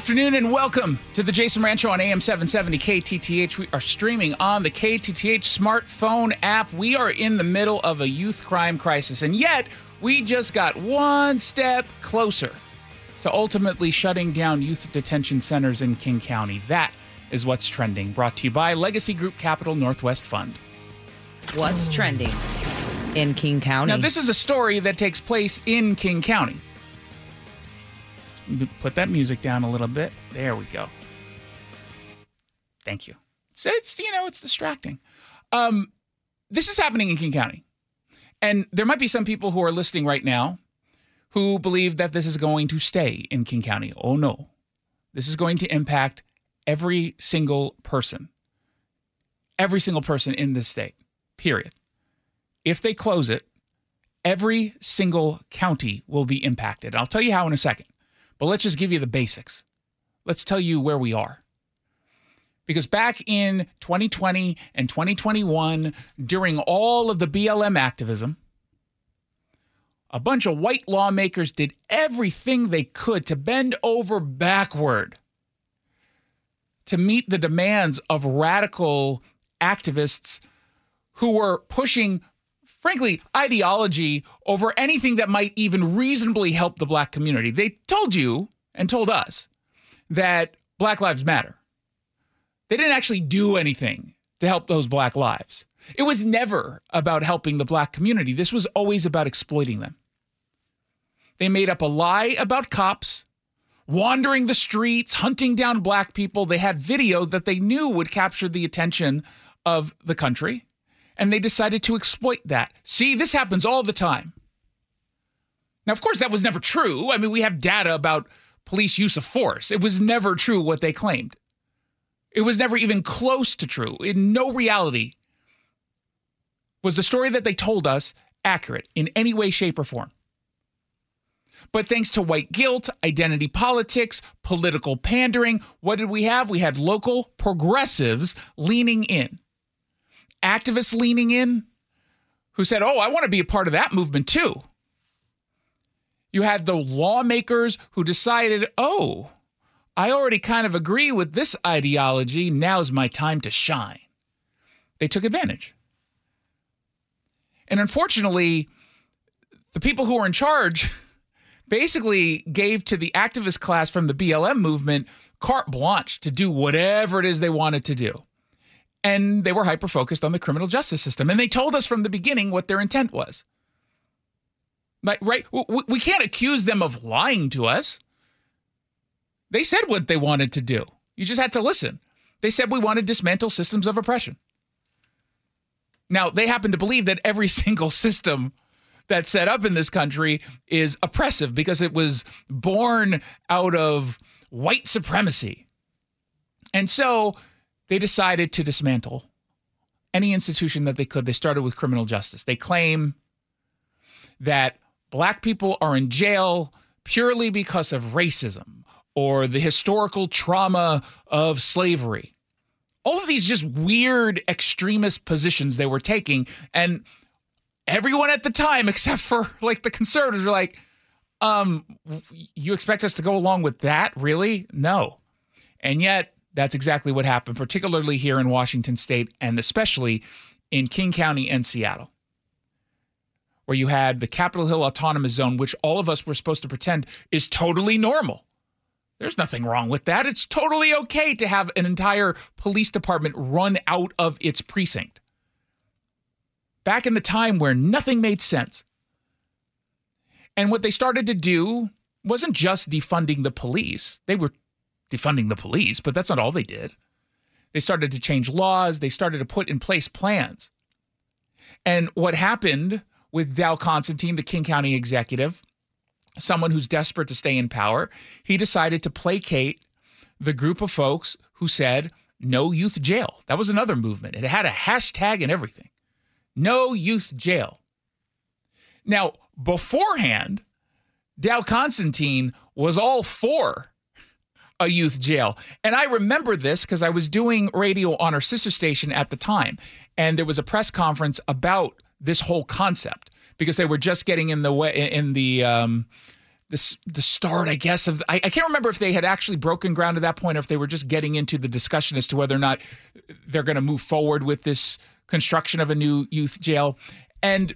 afternoon and welcome to the Jason Rancho on AM 770 KTTH. We are streaming on the KTTH smartphone app. We are in the middle of a youth crime crisis, and yet we just got one step closer to ultimately shutting down youth detention centers in King County. That is what's trending, brought to you by Legacy Group Capital Northwest Fund. What's trending in King County? Now, this is a story that takes place in King County. Put that music down a little bit. There we go. Thank you. It's distracting. This is happening in King County. And there might be some people who are listening right now who believe that this is going to stay in King County. Oh, no. This is going to impact every single person. Every single person in this state, period. If they close it, every single county will be impacted. I'll tell you how in a second. But let's just give you the basics. Let's tell you where we are. Because back in 2020 and 2021, during all of the BLM activism, a bunch of white lawmakers did everything they could to bend over backward to meet the demands of radical activists who were pushing, frankly, ideology over anything that might even reasonably help the black community. They told you and told us that Black Lives Matter. They didn't actually do anything to help those black lives. It was never about helping the black community. This was always about exploiting them. They made up a lie about cops wandering the streets, hunting down black people. They had video that they knew would capture the attention of the country. And they decided to exploit that. See, this happens all the time. Now, of course, that was never true. I mean, we have data about police use of force. It was never true what they claimed. It was never even close to true. In no reality was the story that they told us accurate in any way, shape, or form. But thanks to white guilt, identity politics, political pandering, what did we have? We had local progressives leaning in. Activists leaning in who said, oh, I want to be a part of that movement too. You had the lawmakers who decided, oh, I already kind of agree with this ideology. Now's my time to shine. They took advantage. And unfortunately, the people who were in charge basically gave to the activist class from the BLM movement carte blanche to do whatever it is they wanted to do. And they were hyper-focused on the criminal justice system. And they told us from the beginning what their intent was. But, right? We can't accuse them of lying to us. They said what they wanted to do. You just had to listen. They said we want to dismantle systems of oppression. Now, they happen to believe that every single system that's set up in this country is oppressive because it was born out of white supremacy. And so they decided to dismantle any institution that they could. They started with criminal justice. They claim that black people are in jail purely because of racism or the historical trauma of slavery. All of these just weird extremist positions they were taking. And everyone at the time, except for like the conservatives, were like, you expect us to go along with that? Really? No. And yet, that's exactly what happened, particularly here in Washington State and especially in King County and Seattle, where you had the Capitol Hill Autonomous Zone, which all of us were supposed to pretend is totally normal. There's nothing wrong with that. It's totally okay to have an entire police department run out of its precinct. Back in the time where nothing made sense. And what they started to do wasn't just defunding the police. They were defunding the police, but that's not all they did. They started to change laws. They started to put in place plans. And what happened with Dow Constantine, the King County executive, someone who's desperate to stay in power, he decided to placate the group of folks who said, no youth jail. That was another movement. It had a hashtag and everything. No youth jail. Now, beforehand, Dow Constantine was all for a youth jail. And I remember this because I was doing radio on our sister station at the time. And there was a press conference about this whole concept because they were just getting in the way, the start, I guess, of I can't remember if they had actually broken ground at that point or if they were just getting into the discussion as to whether or not they're going to move forward with this construction of a new youth jail. And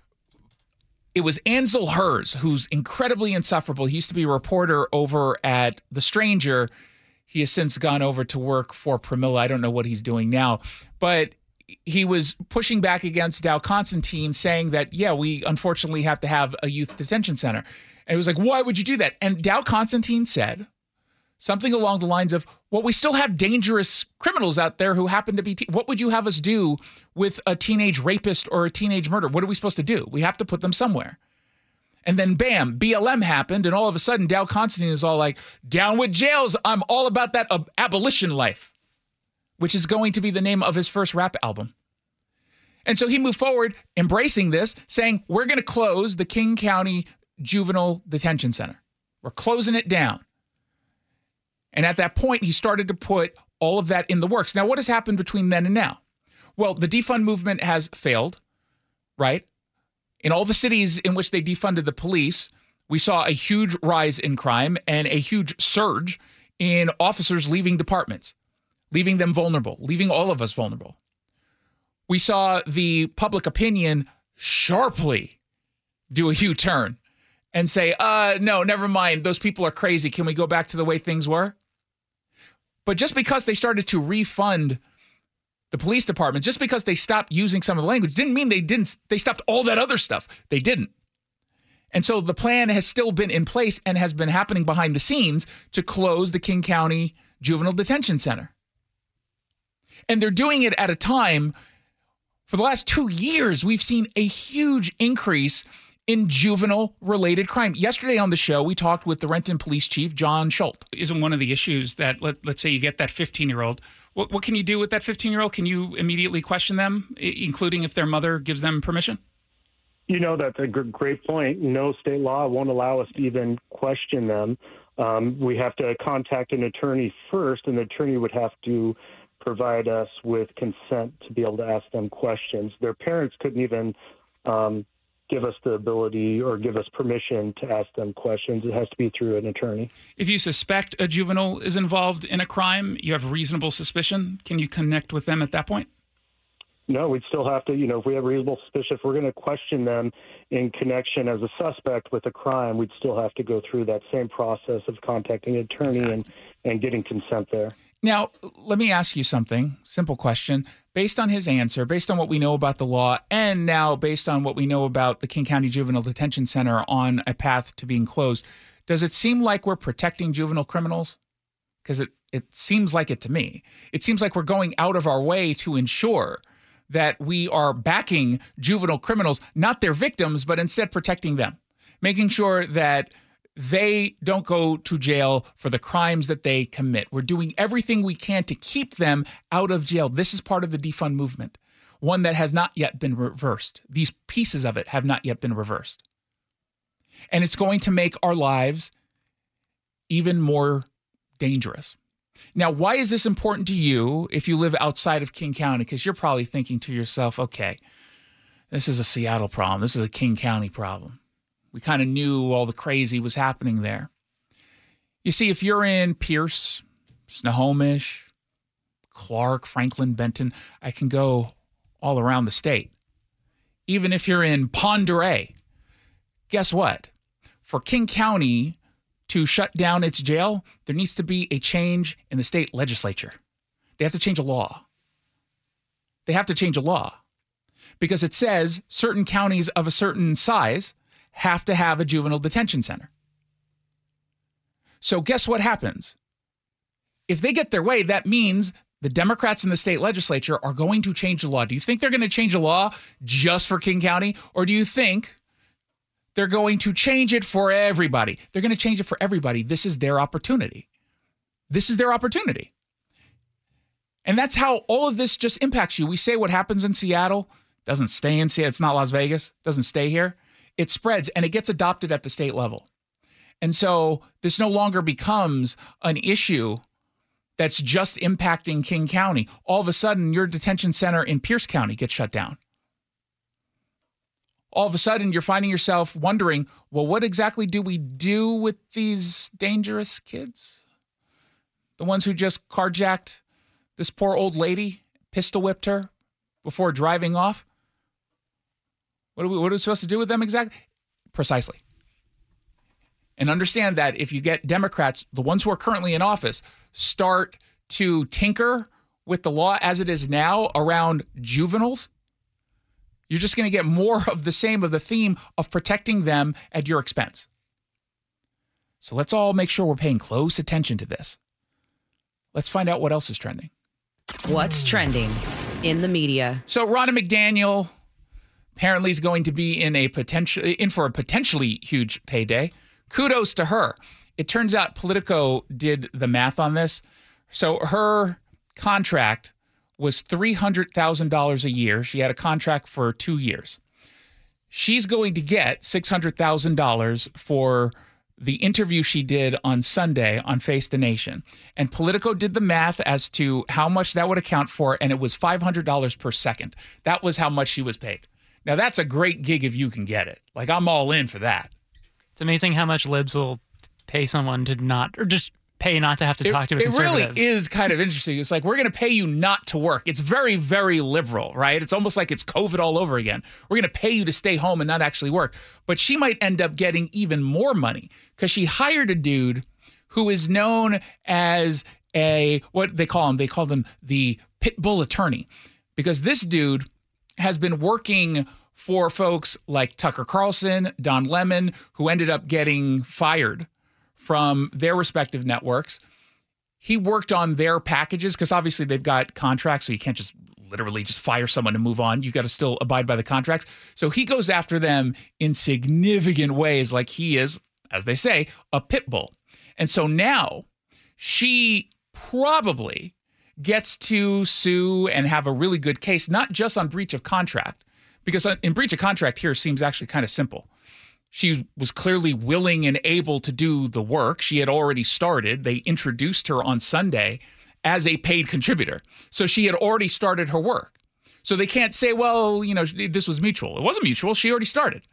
it was Ansel Herz, who's incredibly insufferable. He used to be a reporter over at The Stranger. He has since gone over to work for Pramila. I don't know what he's doing now, but he was pushing back against Dow Constantine, saying that, yeah, we unfortunately have to have a youth detention center. And it was like, why would you do that? And Dow Constantine said something along the lines of, well, we still have dangerous criminals out there who happen to be, what would you have us do with a teenage rapist or a teenage murderer? What are we supposed to do? We have to put them somewhere. And then bam, BLM happened. And all of a sudden, Dow Constantine is all like, down with jails. I'm all about that abolition life, which is going to be the name of his first rap album. And so he moved forward, embracing this, saying, we're going to close the King County Juvenile Detention Center. We're closing it down. And at that point, he started to put all of that in the works. Now, what has happened between then and now? Well, the defund movement has failed, right? In all the cities in which they defunded the police, we saw a huge rise in crime and a huge surge in officers leaving departments, leaving them vulnerable, leaving all of us vulnerable. We saw the public opinion sharply do a U-turn and say, no, never mind. Those people are crazy. Can we go back to the way things were? But just because they started to refund the police department, just because they stopped using some of the language, didn't mean they stopped all that other stuff. They didn't. And so the plan has still been in place and has been happening behind the scenes to close the King County Juvenile Detention Center. And they're doing it at a time, for the last 2 years, we've seen a huge increase in juvenile-related crime. Yesterday on the show, we talked with the Renton Police Chief, John Schultz. Isn't one of the issues that, let's say you get that 15-year-old, what can you do with that 15-year-old? Can you immediately question them, including if their mother gives them permission? You know, that's a great point. No state law won't allow us to even question them. We have to contact an attorney first, and the attorney would have to provide us with consent to be able to ask them questions. Their parents couldn't even give us the ability or give us permission to ask them questions. It has to be through an attorney. If you suspect a juvenile is involved in a crime, you have reasonable suspicion, can you connect with them at that point? No, we'd still have to, if we have reasonable suspicion, if we're going to question them in connection as a suspect with a crime, we'd still have to go through that same process of contacting an attorney and getting consent there. Now, let me ask you something, simple question. Based on his answer, based on what we know about the law, and now based on what we know about the King County Juvenile Detention Center on a path to being closed, does it seem like we're protecting juvenile criminals? Because it seems like it to me. It seems like we're going out of our way to ensure that we are backing juvenile criminals, not their victims, but instead protecting them, making sure that they don't go to jail for the crimes that they commit. We're doing everything we can to keep them out of jail. This is part of the defund movement, one that has not yet been reversed. These pieces of it have not yet been reversed. And it's going to make our lives even more dangerous. Now, why is this important to you if you live outside of King County? Because you're probably thinking to yourself, okay, this is a Seattle problem. This is a King County problem. We kind of knew all the crazy was happening there. You see, if you're in Pierce, Snohomish, Clark, Franklin, Benton, I can go all around the state. Even if you're in Pend Oreille, guess what? For King County to shut down its jail, there needs to be a change in the state legislature. They have to change a law. They have to change a law because it says certain counties of a certain size have to have a juvenile detention center. So guess what happens? If they get their way, that means the Democrats in the state legislature are going to change the law. Do you think they're going to change the law just for King County? Or do you think they're going to change it for everybody? They're going to change it for everybody. This is their opportunity. This is their opportunity. And that's how all of this just impacts you. We say what happens in Seattle doesn't stay in Seattle. It's not Las Vegas. Doesn't stay here. It spreads and it gets adopted at the state level. And so this no longer becomes an issue that's just impacting King County. All of a sudden, your detention center in Pierce County gets shut down. all of a sudden you're finding yourself wondering, well, what exactly do we do with these dangerous kids? The ones who just carjacked this poor old lady, pistol whipped her before driving off? What are we supposed to do with them exactly? Precisely. And understand that if you get Democrats, the ones who are currently in office, start to tinker with the law as it is now around juveniles, you're just going to get more of the same of the theme of protecting them at your expense. So let's all make sure we're paying close attention to this. Let's find out what else is trending. What's trending in the media? So Ronna McDaniel apparently is going to be in for a potentially huge payday. Kudos to her. It turns out Politico did the math on this. So her contract was $300,000 a year. She had a contract for 2 years. She's going to get $600,000 for the interview she did on Sunday on Face the Nation. And Politico did the math as to how much that would account for, and it was $500 per second. That was how much she was paid. Now, that's a great gig if you can get it. Like, I'm all in for that. It's amazing how much libs will pay someone to not, or just pay not to have to talk to a conservative. It really is kind of interesting. It's like, we're going to pay you not to work. It's very, very liberal, right? It's almost like it's COVID all over again. We're going to pay you to stay home and not actually work. But she might end up getting even more money because she hired a dude who is known as what they call him. They call him the pit bull attorney, because this dude has been working for folks like Tucker Carlson, Don Lemon, who ended up getting fired from their respective networks. He worked on their packages because obviously they've got contracts, so you can't just literally just fire someone and move on. You got to still abide by the contracts. So he goes after them in significant ways, like he is, as they say, a pit bull. And so now she probably gets to sue and have a really good case, not just on breach of contract, because in breach of contract here seems actually kind of simple. She was clearly willing and able to do the work. She had already started. They introduced her on Sunday as a paid contributor. So she had already started her work. So they can't say, well, this was mutual. It wasn't mutual. She already started.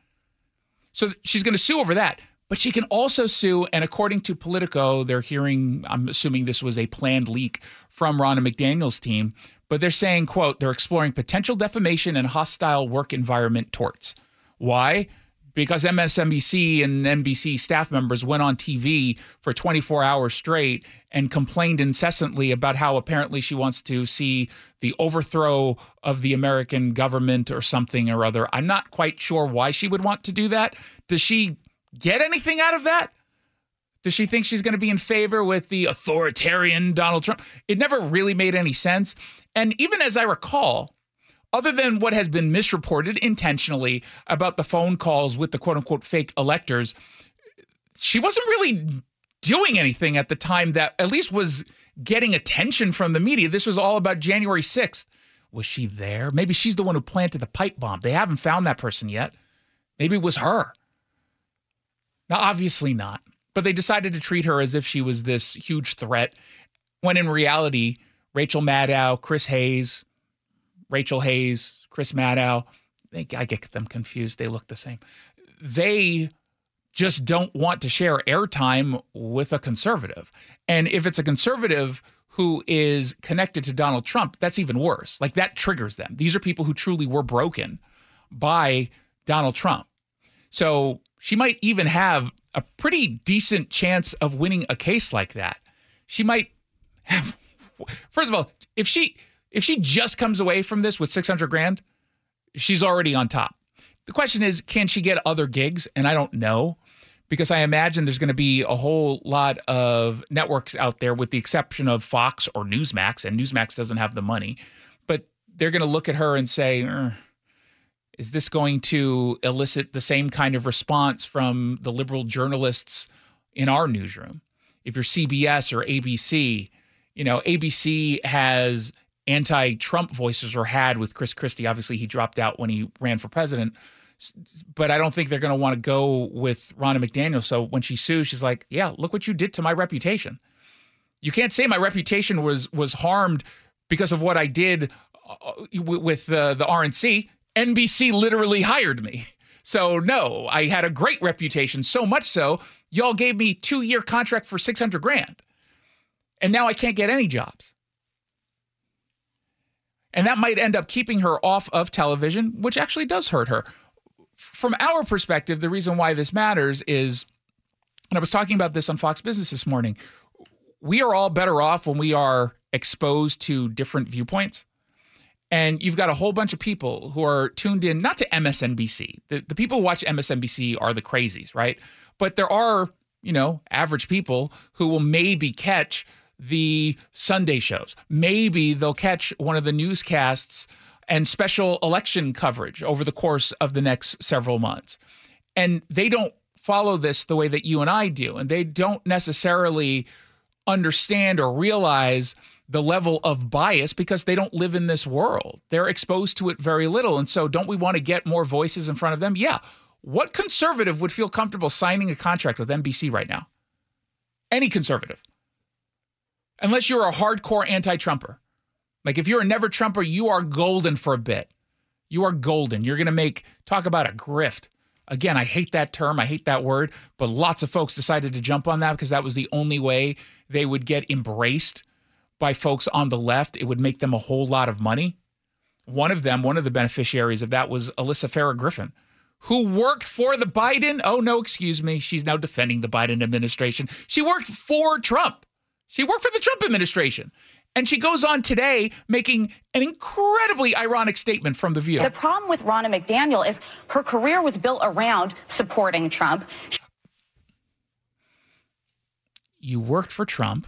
So she's going to sue over that. But she can also sue, and according to Politico, they're hearing, I'm assuming this was a planned leak from Ronna McDaniel's team, but they're saying, quote, they're exploring potential defamation and hostile work environment torts. Why? Because MSNBC and NBC staff members went on TV for 24 hours straight and complained incessantly about how apparently she wants to see the overthrow of the American government or something or other. I'm not quite sure why she would want to do that. Does she get anything out of that? Does she think she's going to be in favor with the authoritarian Donald Trump? It never really made any sense. And even as I recall, other than what has been misreported intentionally about the phone calls with the quote-unquote fake electors, she wasn't really doing anything at the time that at least was getting attention from the media. This was all about January 6th. Was she there? Maybe she's the one who planted the pipe bomb. They haven't found that person yet. Maybe it was her. Now, obviously not. But they decided to treat her as if she was this huge threat, when in reality, Rachel Maddow, Chris Hayes, Rachel Hayes, Chris Maddow, I get them confused. They look the same. They just don't want to share airtime with a conservative. And if it's a conservative who is connected to Donald Trump, that's even worse. Like, that triggers them. These are people who truly were broken by Donald Trump. So she might even have a pretty decent chance of winning a case like that. She might have, first of all, if she just comes away from this with $600,000, she's already on top. The question is, can she get other gigs? And I don't know, because I imagine there's going to be a whole lot of networks out there, with the exception of Fox or Newsmax, and Newsmax doesn't have the money, but they're going to look at her and say, is this going to elicit the same kind of response from the liberal journalists in our newsroom? If you're CBS or ABC, ABC has anti-Trump voices, or had, with Chris Christie. Obviously, he dropped out when he ran for president. But I don't think they're going to want to go with Ronna McDaniel. So when she sues, she's like, yeah, look what you did to my reputation. You can't say my reputation was harmed because of what I did with the RNC. NBC literally hired me. So no, I had a great reputation, so much so, y'all gave me 2-year contract for $600,000. And now I can't get any jobs. And that might end up keeping her off of television, which actually does hurt her. From our perspective, the reason why this matters is, and I was talking about this on Fox Business this morning, we are all better off when we are exposed to different viewpoints. And you've got a whole bunch of people who are tuned in, not to MSNBC. The people who watch MSNBC are the crazies, right? But there are, average people who will maybe catch the Sunday shows. Maybe they'll catch one of the newscasts and special election coverage over the course of the next several months. And they don't follow this the way that you and I do. And they don't necessarily understand or realize the level of bias because they don't live in this world. They're exposed to it very little. And so don't we want to get more voices in front of them? Yeah. What conservative would feel comfortable signing a contract with NBC right now? Any conservative. Unless you're a hardcore anti-Trumper. Like if you're a never Trumper, you are golden for a bit. You are golden. You're going to talk about a grift. Again, I hate that term. I hate that word. But lots of folks decided to jump on that because that was the only way they would get embraced by folks on the left. It would make them a whole lot of money. One of the beneficiaries of that was Alyssa Farah Griffin, who worked for the Biden. Oh, no, excuse me. She's now defending the Biden administration. She worked for Trump. She worked for the Trump administration. And she goes on today making an incredibly ironic statement from The View. The problem with Ronna McDaniel is her career was built around supporting Trump. You worked for Trump.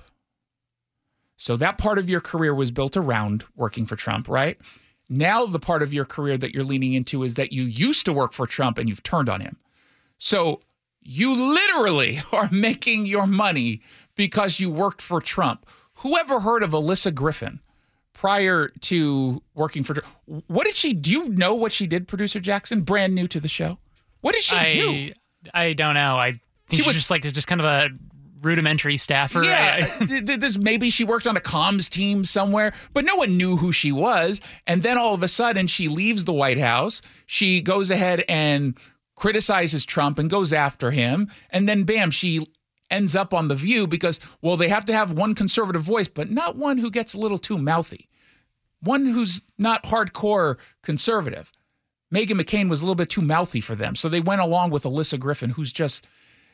So that part of your career was built around working for Trump, right? Now the part of your career that you're leaning into is that you used to work for Trump and you've turned on him. So you literally are making your money because you worked for Trump. Whoever heard of Alyssa Griffin prior to working for Trump? What did she do? You know what she did, Producer Jackson? Brand new to the show. What did she do? I don't know. I think she was just kind of a rudimentary staffer. Yeah, maybe she worked on a comms team somewhere, but no one knew who she was. And then all of a sudden she leaves the White House. She goes ahead and criticizes Trump and goes after him. And then bam, she ends up on The View because, well, they have to have one conservative voice, but not one who gets a little too mouthy. One who's not hardcore conservative. Meghan McCain was a little bit too mouthy for them. So they went along with Alyssa Griffin, who's just,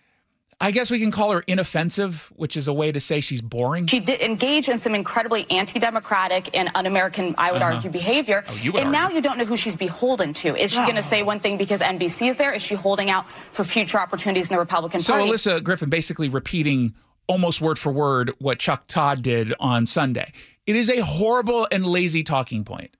I guess we can call her inoffensive, which is a way to say she's boring. She did engage in some incredibly anti-democratic and un-American, I would argue, behavior. Now you don't know who she's beholden to. Is she going to say one thing because NBC is there? Is she holding out for future opportunities in the Republican Party? So Alyssa Griffin basically repeating almost word for word what Chuck Todd did on Sunday. It is a horrible and lazy talking point.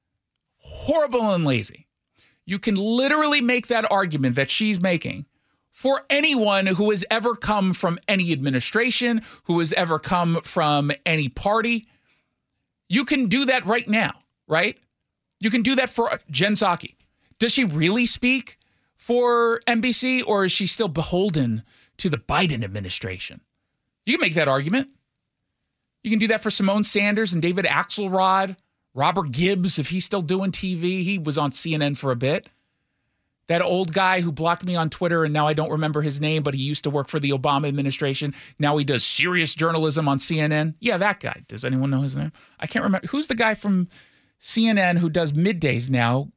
Horrible and lazy. You can literally make that argument that she's making for anyone who has ever come from any administration, who has ever come from any party. You can do that right now, right? You can do that for Jen Psaki. Does she really speak for NBC, or is she still beholden to the Biden administration? You can make that argument. You can do that for Simone Sanders and David Axelrod, Robert Gibbs, if he's still doing TV. He was on CNN for a bit. That old guy who blocked me on Twitter, and now I don't remember his name, but he used to work for the Obama administration. Now he does serious journalism on CNN. Yeah, that guy. Does anyone know his name? I can't remember. Who's the guy from CNN who does middays now?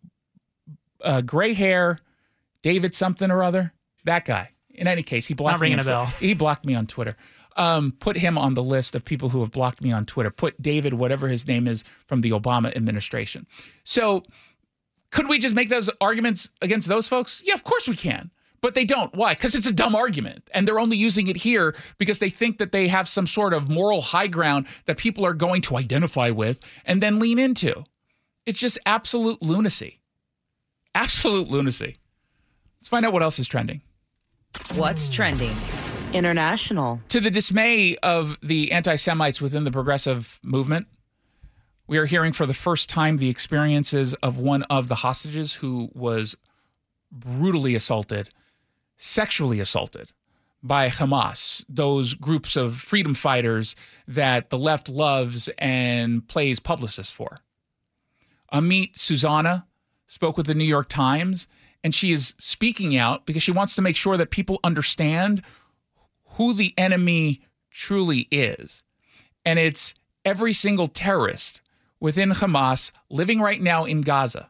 Gray hair, David something or other. That guy. In any case, he blocked me. Not ringing a bell. He blocked me on Twitter. Put him on the list of people who have blocked me on Twitter. Put David, whatever his name is, from the Obama administration. So could we just make those arguments against those folks? Yeah, of course we can. But they don't. Why? Because it's a dumb argument. And they're only using it here because they think that they have some sort of moral high ground that people are going to identify with and then lean into. It's just absolute lunacy. Absolute lunacy. Let's find out what else is trending. What's trending international? To the dismay of the anti-Semites within the progressive movement, we are hearing for the first time the experiences of one of the hostages who was brutally assaulted, sexually assaulted by Hamas, those groups of freedom fighters that the left loves and plays publicists for. Amit Susanna spoke with the New York Times and she is speaking out because she wants to make sure that people understand who the enemy truly is. And it's every single terrorist within Hamas living right now in Gaza.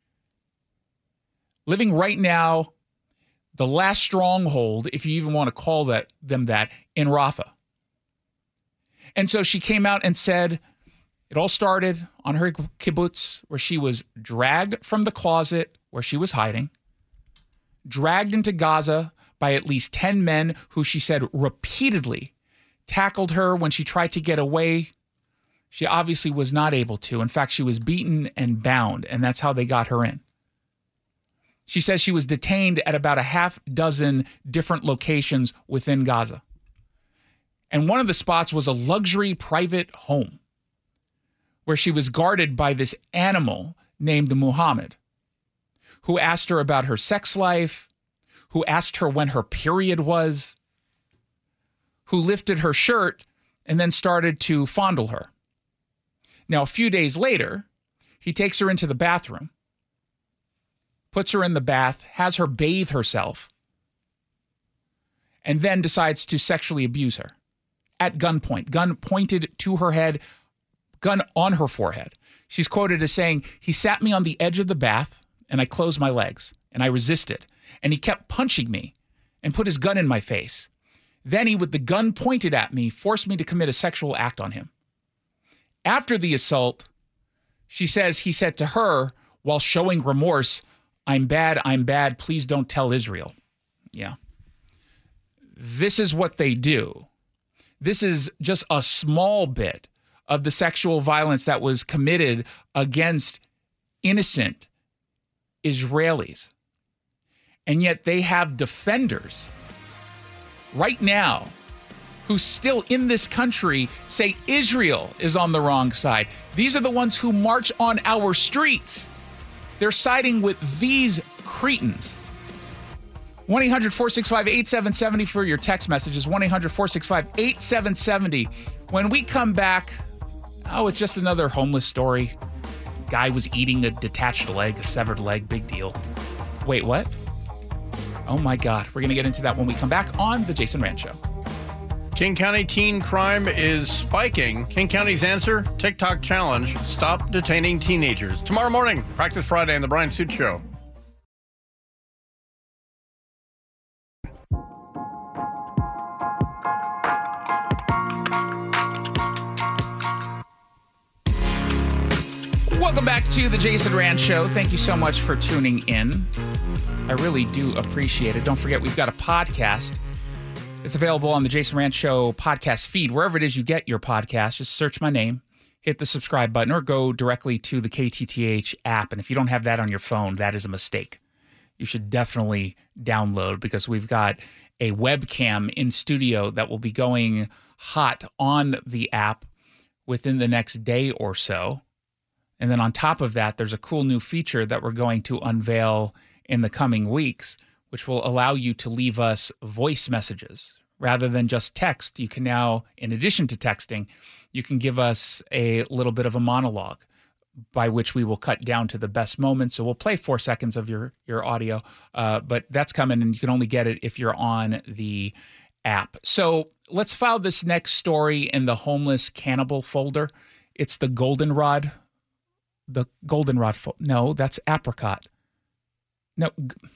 Living right now, the last stronghold, if you even want to call them that, in Rafah. And so she came out and said, it all started on her kibbutz, where she was dragged from the closet where she was hiding, dragged into Gaza by at least 10 men who she said repeatedly tackled her when she tried to get away. She obviously was not able to. In fact, she was beaten and bound, and that's how they got her in. She says she was detained at about a half dozen different locations within Gaza. And one of the spots was a luxury private home where she was guarded by this animal named Muhammad, who asked her about her sex life, who asked her when her period was, who lifted her shirt and then started to fondle her. Now, a few days later, he takes her into the bathroom, puts her in the bath, has her bathe herself, and then decides to sexually abuse her at gunpoint, gun pointed to her head, gun on her forehead. She's quoted as saying, "He sat me on the edge of the bath and I closed my legs and I resisted. And he kept punching me and put his gun in my face. Then he, with the gun pointed at me, forced me to commit a sexual act on him." After the assault, she says he said to her while showing remorse, I'm bad, please don't tell Israel." Yeah. This is what they do. This is just a small bit of the sexual violence that was committed against innocent Israelis. And yet they have defenders right now who still in this country say Israel is on the wrong side. These are the ones who march on our streets. They're siding with these cretins. 1-800-465-8770 for your text messages. 1-800-465-8770. When we come back, it's just another homeless story. Guy was eating a detached leg, a severed leg, big deal. Wait, what? Oh my God. We're going to get into that when we come back on The Jason Rand Show. King County teen crime is spiking. King County's answer, TikTok challenge, stop detaining teenagers. Tomorrow morning, Practice Friday on The Brian Suit Show. Welcome back to The Jason Rand Show. Thank you so much for tuning in. I really do appreciate it. Don't forget, we've got a podcast. It's available on the Jason Rand Show podcast feed. Wherever it is you get your podcast, just search my name, hit the subscribe button, or go directly to the KTTH app. And if you don't have that on your phone, that is a mistake. You should definitely download, because we've got a webcam in studio that will be going hot on the app within the next day or so. And then on top of that, there's a cool new feature that we're going to unveil in the coming weeks, which will allow you to leave us voice messages rather than just text. You can now, in addition to texting, you can give us a little bit of a monologue by which we will cut down to the best moments. So we'll play 4 seconds of your audio, but that's coming, and you can only get it if you're on the app. So let's file this next story in the homeless cannibal folder. It's the goldenrod. The goldenrod. No, that's apricot. No,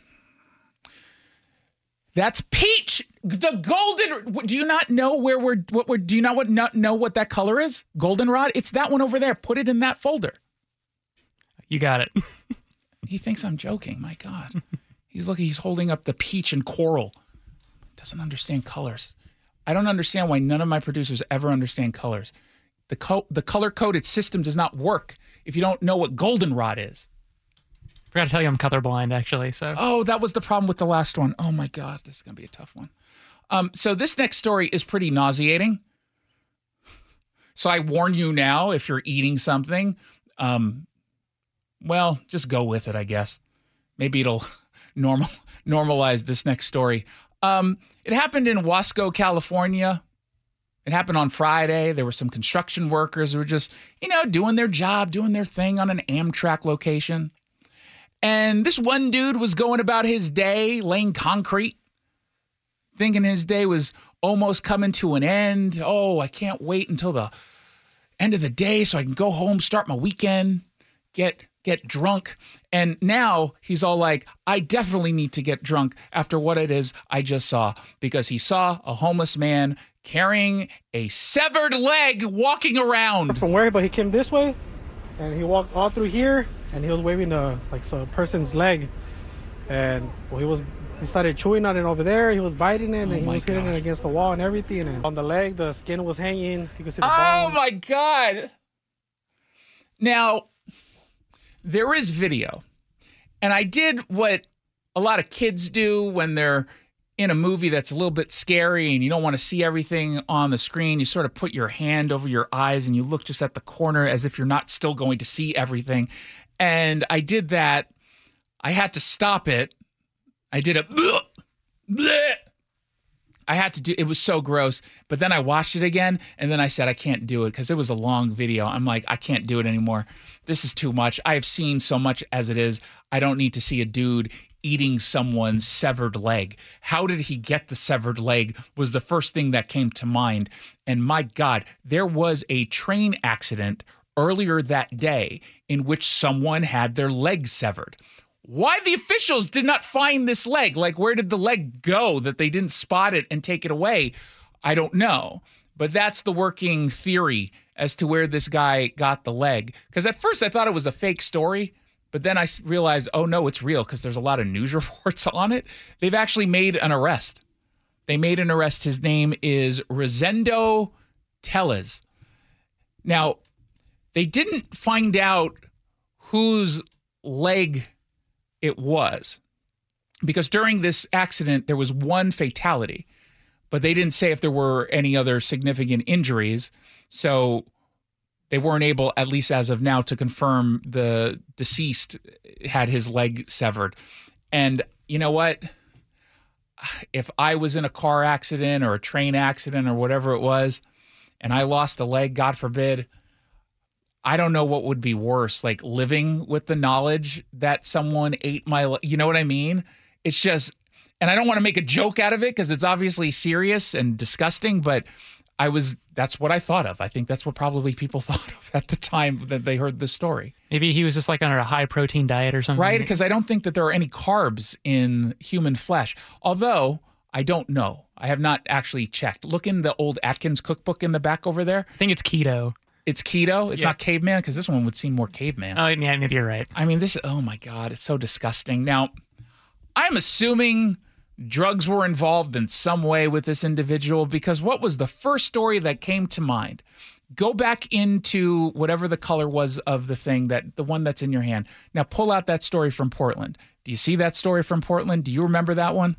that's peach. The golden. Do you not know where we're? What we're? Do you not know what that color is? Goldenrod. It's that one over there. Put it in that folder. You got it. He thinks I'm joking. My God. He's holding up the peach and coral. Doesn't understand colors. I don't understand why none of my producers ever understand colors. The color-coded system does not work if you don't know what goldenrod is. Forgot to tell you I'm colorblind, actually. So. Oh, that was the problem with the last one. Oh, my God. This is going to be a tough one. So this next story is pretty nauseating. So I warn you now, if you're eating something, well, just go with it, I guess. Maybe it'll normalize this next story. It happened in Wasco, California. It happened on Friday. There were some construction workers who were just, doing their job, doing their thing on an Amtrak location. And this one dude was going about his day, laying concrete, thinking his day was almost coming to an end. Oh, I can't wait until the end of the day so I can go home, start my weekend, get drunk. And now he's all like, I definitely need to get drunk after what it is I just saw, because he saw a homeless man carrying a severed leg walking around. From where, but he came this way and he walked all through here and he was waving a person's leg. And he started chewing on it over there. He was biting it, and he was hitting it against the wall and everything. And on the leg, the skin was hanging. You could see the bone. Oh, my God. Now, there is video. And I did what a lot of kids do when they're in a movie that's a little bit scary and you don't want to see everything on the screen. You sort of put your hand over your eyes and you look just at the corner as if you're not still going to see everything. And I did that. I had to stop it. I did a bleh. I had to do it. Was so gross. But then I watched it again and then I said I can't do it because it was a long video. I'm like, I can't do it anymore. This is too much. I have seen so much as it is. I don't need to see a dude eating someone's severed leg. How did he get the severed leg was the first thing that came to mind. And my God, there was a train accident earlier that day in which someone had their leg severed. Why the officials did not find this leg, like where did the leg go that they didn't spot it and take it away, I don't know. But that's the working theory as to where this guy got the leg. Because at first I thought it was a fake story, but then I realized, oh no, it's real because there's a lot of news reports on it. They've actually made an arrest. They made an arrest. His name is Rosendo Tellez. Now, they didn't find out whose leg it was, because during this accident, there was one fatality, but they didn't say if there were any other significant injuries. So they weren't able, at least as of now, to confirm the deceased had his leg severed. And you know what? If I was in a car accident or a train accident or whatever it was, and I lost a leg, God forbid, I don't know what would be worse, like living with the knowledge that someone ate my leg. You know what I mean? It's just, and I don't want to make a joke out of it because it's obviously serious and disgusting, but that's what I thought of. I think that's what probably people thought of at the time that they heard this story. Maybe he was just like on a high protein diet or something. Right, because I don't think that there are any carbs in human flesh. Although, I don't know. I have not actually checked. Look in the old Atkins cookbook in the back over there. I think it's keto. It's keto? It's not caveman? Because this one would seem more caveman. Oh, yeah, maybe you're right. I mean, oh my God, it's so disgusting. Now, I'm assuming drugs were involved in some way with this individual, because what was the first story that came to mind? Go back into whatever the color was of the thing, the one that's in your hand. Now, pull out that story from Portland. Do you see that story from Portland? Do you remember that one?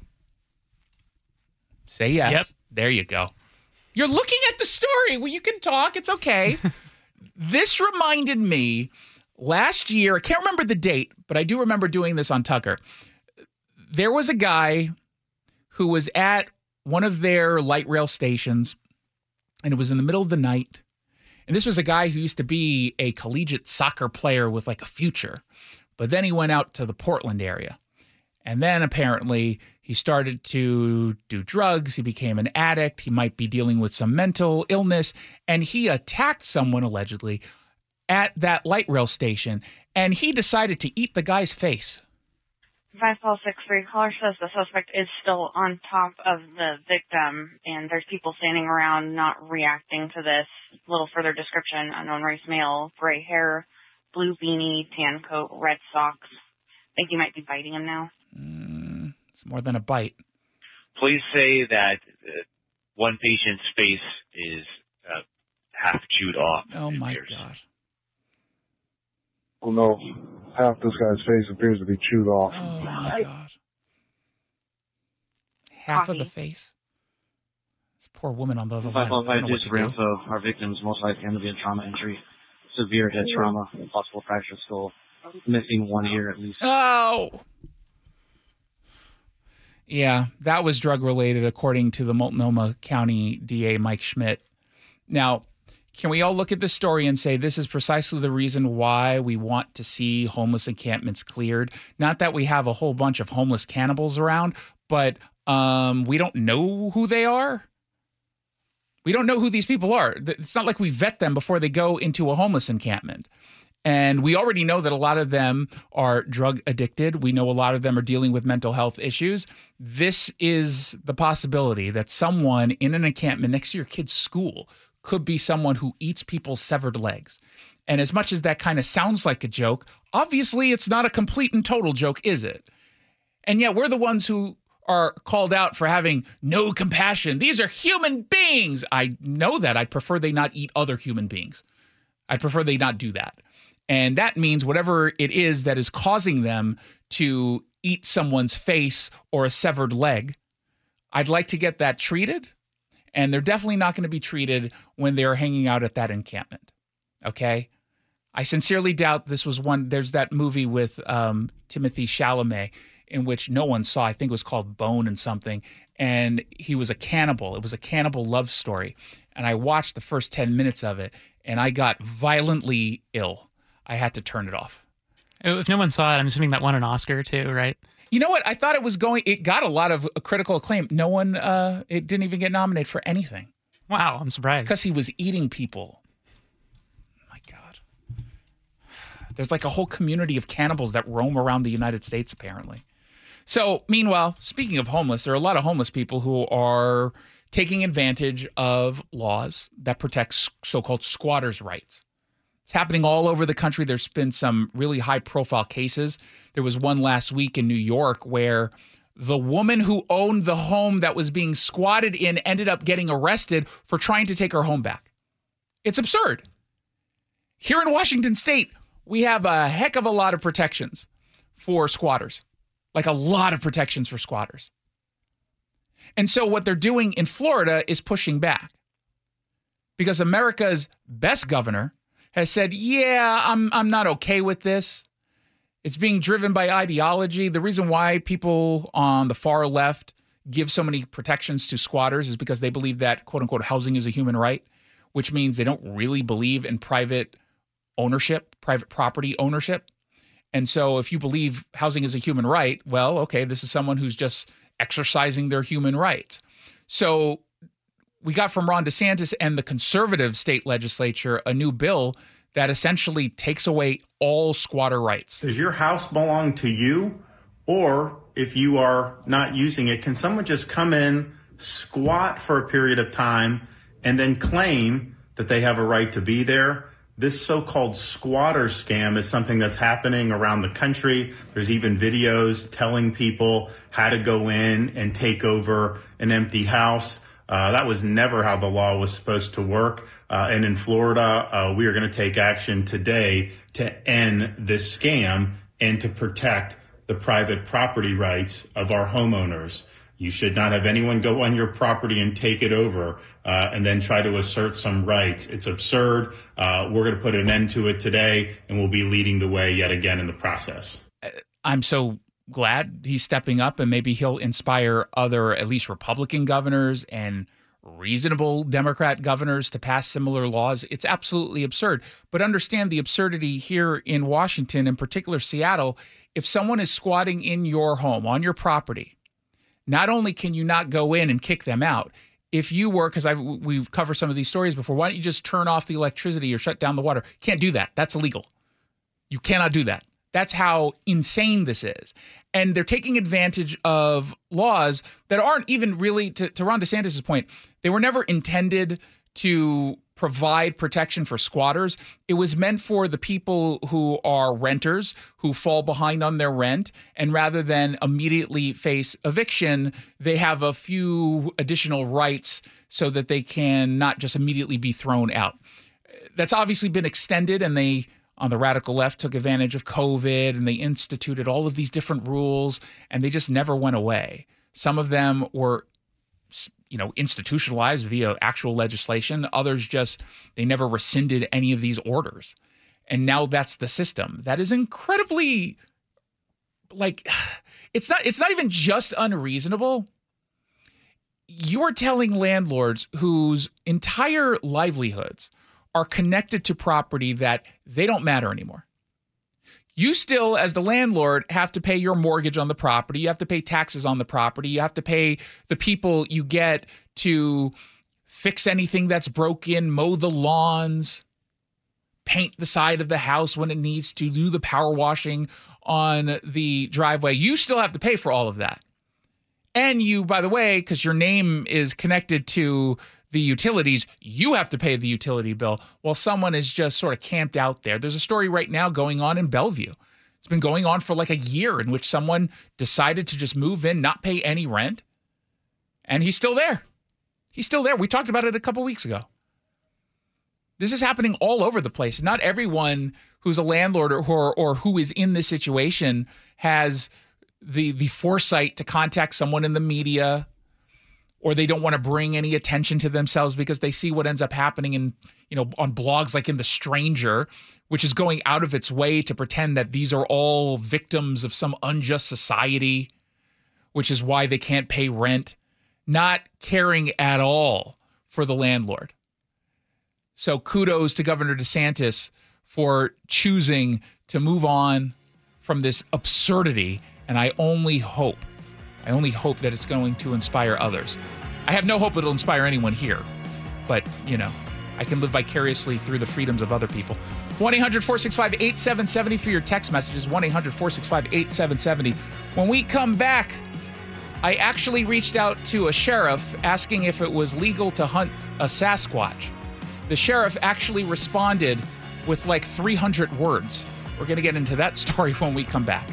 Say yes. Yep. There you go. You're looking at the story. Well, you can talk. It's okay. This reminded me last year. I can't remember the date, but I do remember doing this on Tucker. There was a guy who was at one of their light rail stations, and it was in the middle of the night. And this was a guy who used to be a collegiate soccer player with like a future. But then he went out to the Portland area. And then apparently he started to do drugs. He became an addict. He might be dealing with some mental illness. And he attacked someone allegedly at that light rail station. And he decided to eat the guy's face. 563 caller says the suspect is still on top of the victim, and there's people standing around not reacting to this. A little further description: unknown race male, gray hair, blue beanie, tan coat, red socks. Think he might be biting him now. It's more than a bite. Police say that one patient's face is half chewed off. Oh my gosh. Well, no, half this guy's face appears to be chewed off. Oh my God. Half of the face? This poor woman on the other line. 515 is real, so our victim's most likely going to be a trauma injury. Severe head trauma, possible fractured skull, missing one ear at least. Oh! Yeah, that was drug related, according to the Multnomah County DA, Mike Schmidt. Now, Can we all look at this story and say this is precisely the reason why we want to see homeless encampments cleared? Not that we have a whole bunch of homeless cannibals around, but we don't know who they are. We don't know who these people are. It's not like we vet them before they go into a homeless encampment. And we already know that a lot of them are drug addicted. We know a lot of them are dealing with mental health issues. This is the possibility that someone in an encampment next to your kid's school could be someone who eats people's severed legs. And as much as that kind of sounds like a joke, obviously it's not a complete and total joke, is it? And yet we're the ones who are called out for having no compassion. These are human beings. I know that. I'd prefer they not eat other human beings. I'd prefer they not do that. And that means whatever it is that is causing them to eat someone's face or a severed leg, I'd like to get that treated. And they're definitely not going to be treated when they're hanging out at that encampment. Okay? I sincerely doubt this was one. There's that movie with Timothée Chalamet in which no one saw. I think it was called Bone and something. And he was a cannibal. It was a cannibal love story. And I watched the first 10 minutes of it, and I got violently ill. I had to turn it off. If no one saw it, I'm assuming that won an Oscar too, right? You know what? I thought it got a lot of critical acclaim. No one, it didn't even get nominated for anything. Wow, I'm surprised. Because he was eating people. My God. There's like a whole community of cannibals that roam around the United States, apparently. So, meanwhile, speaking of homeless, there are a lot of homeless people who are taking advantage of laws that protect so-called squatters' rights. It's happening all over the country. There's been some really high-profile cases. There was one last week in New York where the woman who owned the home that was being squatted in ended up getting arrested for trying to take her home back. It's absurd. Here in Washington State, we have a heck of a lot of protections for squatters, like a lot of protections for squatters. And so what they're doing in Florida is pushing back because America's best governor has said, yeah, I'm not okay with this. It's being driven by ideology. The reason why people on the far left give so many protections to squatters is because they believe that, quote unquote, housing is a human right, which means they don't really believe in private ownership, private property ownership. And so if you believe housing is a human right, well, okay, this is someone who's just exercising their human rights. So we got from Ron DeSantis and the conservative state legislature a new bill that essentially takes away all squatter rights. Does your house belong to you? Or if you are not using it, can someone just come in, squat for a period of time, and then claim that they have a right to be there? This so-called squatter scam is something that's happening around the country. There's even videos telling people how to go in and take over an empty house. That was never how the law was supposed to work. And in Florida, we are going to take action today to end this scam and to protect the private property rights of our homeowners. You should not have anyone go on your property and take it over and then try to assert some rights. It's absurd. We're going to put an end to it today, and we'll be leading the way yet again in the process. I'm so glad he's stepping up, and maybe he'll inspire other, at least Republican governors and reasonable Democrat governors to pass similar laws. It's absolutely absurd. But understand the absurdity here in Washington, in particular Seattle. If someone is squatting in your home, on your property, not only can you not go in and kick them out, if you were, because we've covered some of these stories before, why don't you just turn off the electricity or shut down the water? Can't do that. That's illegal. You cannot do that. That's how insane this is. And they're taking advantage of laws that aren't even really, to Ron DeSantis' point, they were never intended to provide protection for squatters. It was meant for the people who are renters, who fall behind on their rent, and rather than immediately face eviction, they have a few additional rights so that they can not just immediately be thrown out. That's obviously been extended, and they, on the radical left, took advantage of COVID, and they instituted all of these different rules, and they just never went away. Some of them were, institutionalized via actual legislation. Others just, they never rescinded any of these orders. And now that's the system. That is incredibly, it's not even just unreasonable. You are telling landlords whose entire livelihoods are connected to property that they don't matter anymore. You still, as the landlord, have to pay your mortgage on the property. You have to pay taxes on the property. You have to pay the people you get to fix anything that's broken, mow the lawns, paint the side of the house when it needs to, do the power washing on the driveway. You still have to pay for all of that. And you, by the way, because your name is connected to the utilities, you have to pay the utility bill while someone is just sort of camped out there. There's a story right now going on in Bellevue. It's been going on for like a year, in which someone decided to just move in, not pay any rent, and he's still there. He's still there. We talked about it a couple weeks ago. This is happening all over the place. Not everyone who's a landlord or who is in this situation has the foresight to contact someone in the media, or they don't want to bring any attention to themselves because they see what ends up happening in, on blogs like in The Stranger, which is going out of its way to pretend that these are all victims of some unjust society, which is why they can't pay rent, not caring at all for the landlord. So kudos to Governor DeSantis for choosing to move on from this absurdity, and I only hope that it's going to inspire others. I have no hope it'll inspire anyone here, but, I can live vicariously through the freedoms of other people. 1-800-465-8770 for your text messages, 1-800-465-8770. When we come back, I actually reached out to a sheriff asking if it was legal to hunt a Sasquatch. The sheriff actually responded with like 300 words. We're going to get into that story when we come back.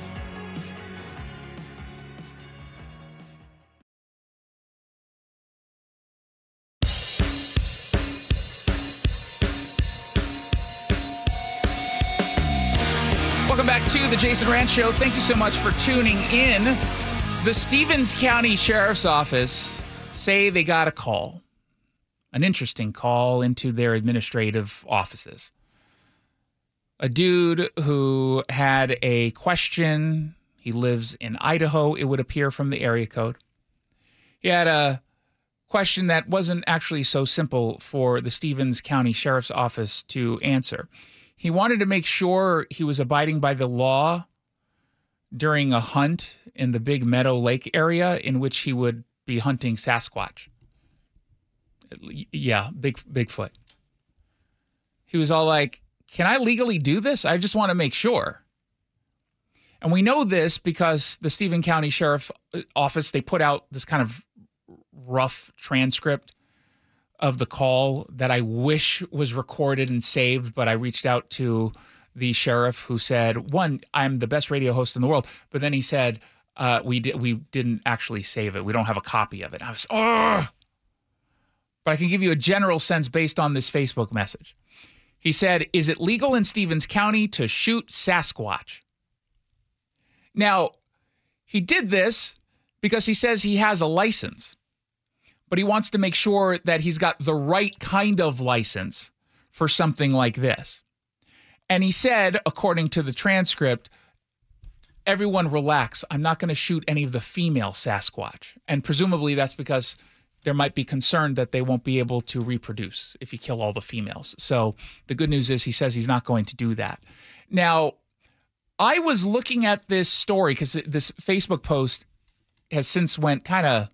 Welcome back to the Jason Rantz Show. Thank you so much for tuning in. The Stevens County Sheriff's Office say they got a call, an interesting call into their administrative offices. A dude who had a question. He lives in Idaho, it would appear from the area code. He had a question that wasn't actually so simple for the Stevens County Sheriff's Office to answer. He wanted to make sure he was abiding by the law during a hunt in the Big Meadow Lake area in which he would be hunting Sasquatch. Yeah, Bigfoot. He was all like, can I legally do this? I just want to make sure. And we know this because the Stevens County Sheriff's Office, they put out this kind of rough transcript of the call that I wish was recorded and saved, but I reached out to the sheriff who said, one, I'm the best radio host in the world, but then he said, we didn't actually save it. We don't have a copy of it. I was, but I can give you a general sense based on this Facebook message. He said, is it legal in Stevens County to shoot Sasquatch? Now, he did this because he says he has a license, but he wants to make sure that he's got the right kind of license for something like this. And he said, according to the transcript, everyone relax. I'm not going to shoot any of the female Sasquatch. And presumably that's because there might be concern that they won't be able to reproduce if you kill all the females. So the good news is he says he's not going to do that. Now, I was looking at this story because this Facebook post has since went kind of,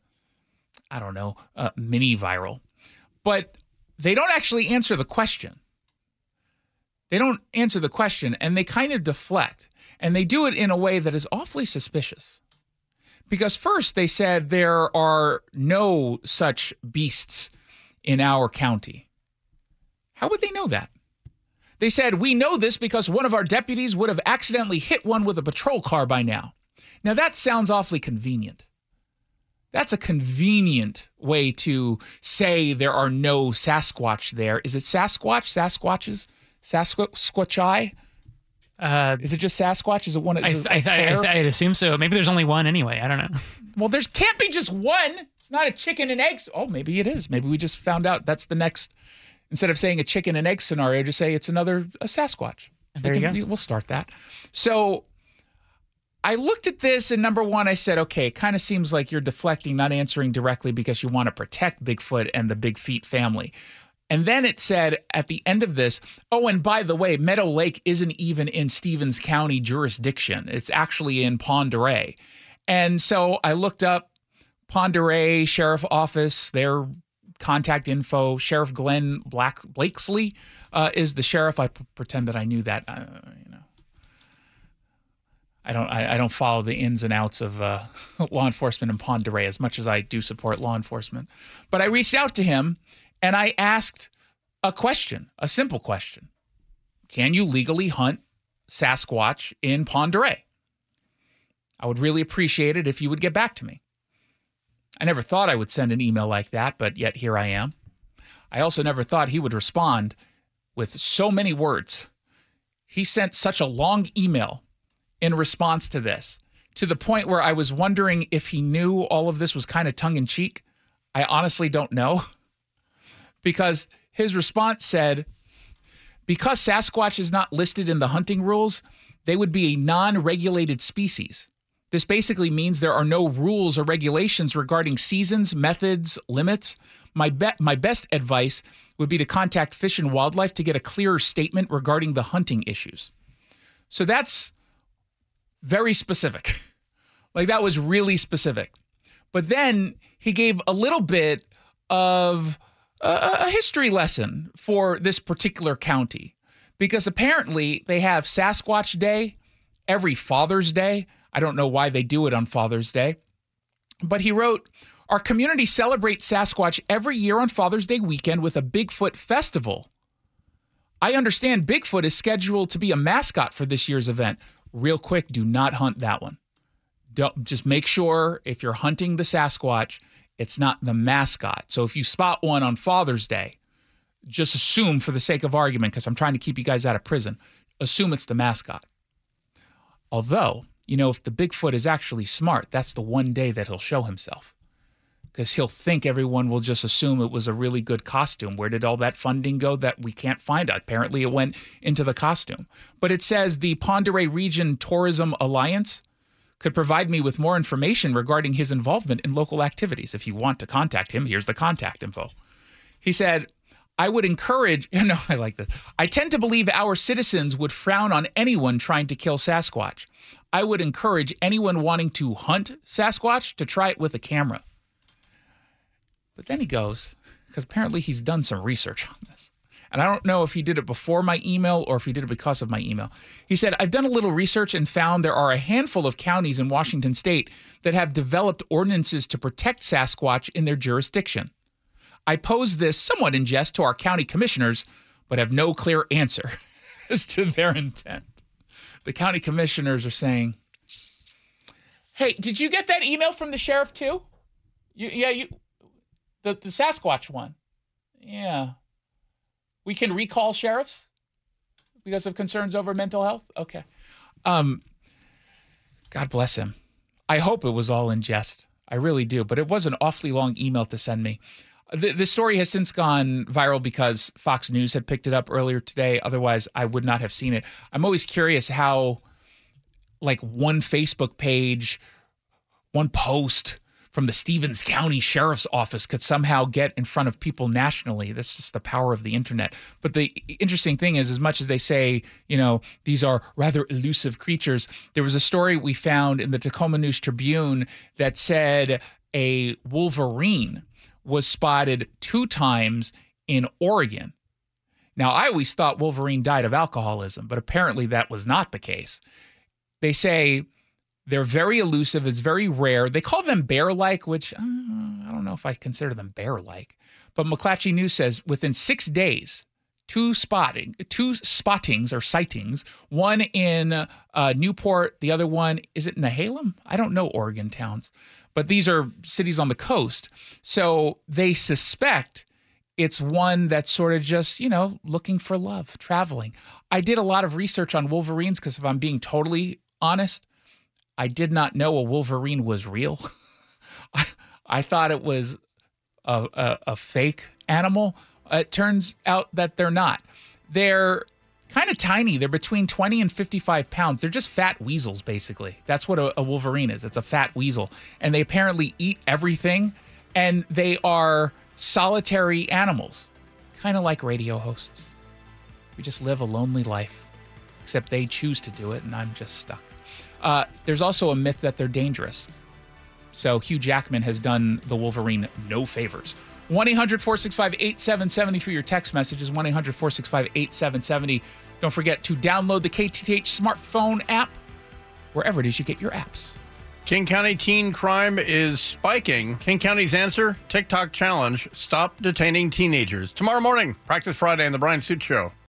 mini viral. But they don't actually answer the question. They don't answer the question, and they kind of deflect. And they do it in a way that is awfully suspicious. Because first they said there are no such beasts in our county. How would they know that? They said, we know this because one of our deputies would have accidentally hit one with a patrol car by now. Now that sounds awfully convenient. That's a convenient way to say there are no Sasquatch there. Is it Sasquatch? Sasquatches? Sasquatchi? Is it just Sasquatch? Is it one? I'd assume so. Maybe there's only one anyway. I don't know. Well, there can't be just one. It's not a chicken and eggs. Oh, maybe it is. Maybe we just found out that's the next. Instead of saying a chicken and egg scenario, just say it's a Sasquatch. There you go. We'll start that. So I looked at this, and number one, I said, okay, it kind of seems like you're deflecting, not answering directly because you want to protect Bigfoot and the Big Feet family. And then it said at the end of this, oh, and by the way, Meadow Lake isn't even in Stevens County jurisdiction. It's actually in Pend Oreille. And so I looked up Pend Oreille Sheriff Office, their contact info. Sheriff Glenn Blakesley is the sheriff. I pretend that I knew that. I don't follow the ins and outs of law enforcement in Pend Oreille as much as I do support law enforcement. But I reached out to him and I asked a question, a simple question. Can you legally hunt Sasquatch in Pend Oreille? I would really appreciate it if you would get back to me. I never thought I would send an email like that, but yet here I am. I also never thought he would respond with so many words. He sent such a long email in response to this, to the point where I was wondering if he knew all of this was kind of tongue-in-cheek. I honestly don't know. Because his response said, because Sasquatch is not listed in the hunting rules, they would be a non-regulated species. This basically means there are no rules or regulations regarding seasons, methods, limits. My best advice would be to contact Fish and Wildlife to get a clearer statement regarding the hunting issues. So that's very specific. Like, that was really specific. But then he gave a little bit of a history lesson for this particular county, because apparently they have Sasquatch Day every Father's Day. I don't know why they do it on Father's Day. But he wrote, our community celebrates Sasquatch every year on Father's Day weekend with a Bigfoot festival. I understand Bigfoot is scheduled to be a mascot for this year's event. Real quick, do not hunt that one. Just make sure if you're hunting the Sasquatch, it's not the mascot. So if you spot one on Father's Day, just assume, for the sake of argument, because I'm trying to keep you guys out of prison, assume it's the mascot. Although, if the Bigfoot is actually smart, that's the one day that he'll show himself, because he'll think everyone will just assume it was a really good costume. Where did all that funding go that we can't find? Apparently it went into the costume. But it says the Pend Oreille Region Tourism Alliance could provide me with more information regarding his involvement in local activities. If you want to contact him, here's the contact info. He said, I would encourage, I like this. I tend to believe our citizens would frown on anyone trying to kill Sasquatch. I would encourage anyone wanting to hunt Sasquatch to try it with a camera. But then he goes, because apparently he's done some research on this. And I don't know if he did it before my email or if he did it because of my email. He said, I've done a little research and found there are a handful of counties in Washington state that have developed ordinances to protect Sasquatch in their jurisdiction. I pose this somewhat in jest to our county commissioners, but have no clear answer as to their intent. The county commissioners are saying, hey, did you get that email from the sheriff too? The Sasquatch one. Yeah. We can recall sheriffs because of concerns over mental health? Okay. God bless him. I hope it was all in jest. I really do. But it was an awfully long email to send me. The story has since gone viral because Fox News had picked it up earlier today. Otherwise, I would not have seen it. I'm always curious how, one Facebook page, one post from the Stevens County Sheriff's Office could somehow get in front of people nationally. That's just the power of the internet. But the interesting thing is, as much as they say, these are rather elusive creatures, there was a story we found in the Tacoma News Tribune that said a wolverine was spotted 2 times in Oregon. Now, I always thought Wolverine died of alcoholism, but apparently that was not the case. They say they're very elusive. It's very rare. They call them bear-like, which I don't know if I consider them bear-like. But McClatchy News says within 6 days, 2 spottings or sightings, one in Newport, the other one, is it Nehalem? I don't know Oregon towns. But these are cities on the coast. So they suspect it's one that's sort of just, looking for love, traveling. I did a lot of research on wolverines because if I'm being totally honest, I did not know a wolverine was real. I thought it was a fake animal. It turns out that they're not. They're kind of tiny. They're between 20 and 55 pounds. They're just fat weasels, basically. That's what a wolverine is. It's a fat weasel. And they apparently eat everything, and they are solitary animals. kind of like radio hosts. We just live a lonely life, except they choose to do it, and I'm just stuck. There's also a myth that they're dangerous. So Hugh Jackman has done the Wolverine no favors. 1-800-465-8770 for your text messages. 1-800-465-8770. Don't forget to download the KTTH smartphone app wherever it is you get your apps. King County teen crime is spiking. King County's answer, TikTok challenge, stop detaining teenagers. Tomorrow morning, Practice Friday on the Brian Suit Show.